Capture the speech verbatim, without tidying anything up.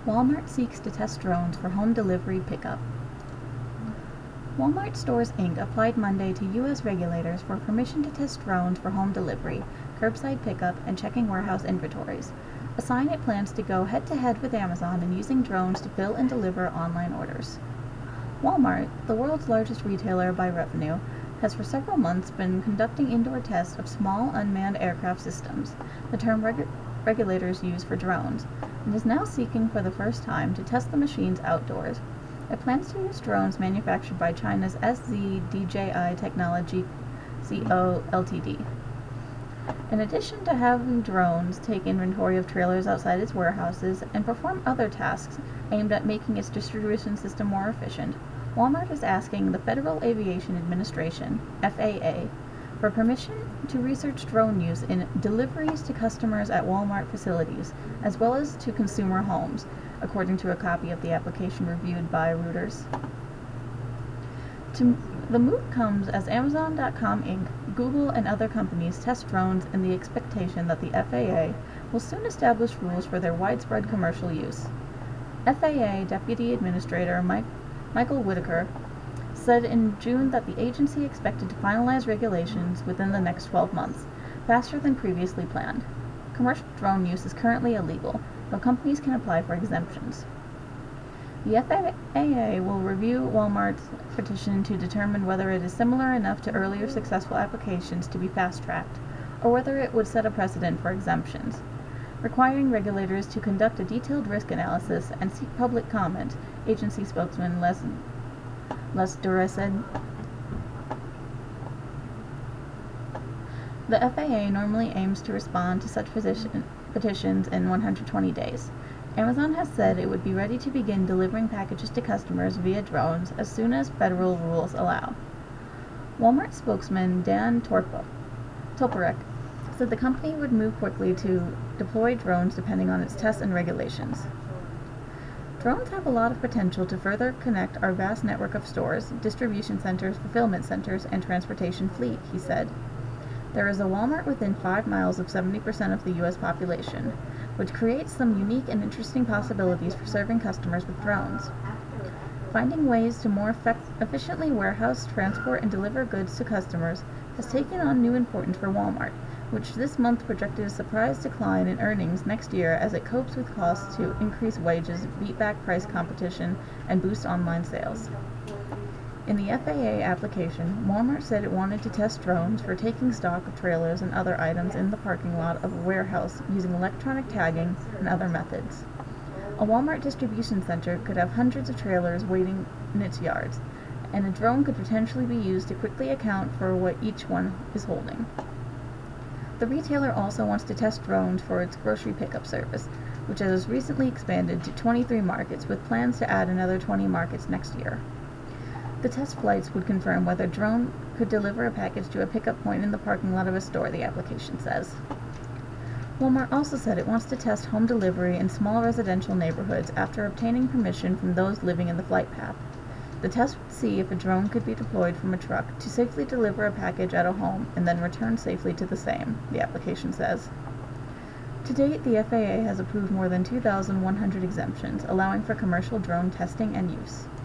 Walmart seeks to test drones for home delivery pickup. Walmart Stores, Incorporated applied Monday to U S regulators for permission to test drones for home delivery, curbside pickup, and checking warehouse inventories, a sign it plans to go head-to-head with Amazon in using drones to fill and deliver online orders. Walmart, the world's largest retailer by revenue, has for several months been conducting indoor tests of small unmanned aircraft systems, the term regu- regulators use for drones, and is now seeking for the first time to test the machines outdoors. It plans to use drones manufactured by China's S Z D J I Technology Co., Ltd. In addition to having drones take inventory of trailers outside its warehouses and perform other tasks aimed at making its distribution system more efficient, Walmart is asking the Federal Aviation Administration, F A A, for permission to research drone use in deliveries to customers at Walmart facilities, as well as to consumer homes, according to a copy of the application reviewed by Reuters. To, the move comes as Amazon dot com Incorporated, Google, and other companies test drones in the expectation that the F A A will soon establish rules for their widespread commercial use. F A A Deputy Administrator Mike, Michael Whitaker said in June that the agency expected to finalize regulations within the next twelve months, faster than previously planned. Commercial drone use is currently illegal, though companies can apply for exemptions. The F A A will review Walmart's petition to determine whether it is similar enough to earlier successful applications to be fast-tracked, or whether it would set a precedent for exemptions. Requiring regulators to conduct a detailed risk analysis and seek public comment, agency spokesman Les, Les Dura said. The F A A normally aims to respond to such petition, petitions in one hundred twenty days. Amazon has said it would be ready to begin delivering packages to customers via drones as soon as federal rules allow. Walmart spokesman Dan Torpo, Toporek said the company would move quickly to deploy drones depending on its tests and regulations. Drones have a lot of potential to further connect our vast network of stores, distribution centers, fulfillment centers, and transportation fleet, he said. There is a Walmart within five miles of seventy percent of the U S population, which creates some unique and interesting possibilities for serving customers with drones. Finding ways to more effect- efficiently warehouse, transport, and deliver goods to customers has taken on new importance for Walmart, which this month projected a surprise decline in earnings next year as it copes with costs to increase wages, beat back price competition, and boost online sales. In the F A A application, Walmart said it wanted to test drones for taking stock of trailers and other items in the parking lot of a warehouse using electronic tagging and other methods. A Walmart distribution center could have hundreds of trailers waiting in its yards, and a drone could potentially be used to quickly account for what each one is holding. The retailer also wants to test drones for its grocery pickup service, which has recently expanded to twenty-three markets with plans to add another twenty markets next year. The test flights would confirm whether drone could deliver a package to a pickup point in the parking lot of a store, the application says. Walmart also said it wants to test home delivery in small residential neighborhoods after obtaining permission from those living in the flight path. The test would see if a drone could be deployed from a truck to safely deliver a package at a home and then return safely to the same, the application says. To date, the F A A has approved more than two thousand one hundred exemptions, allowing for commercial drone testing and use.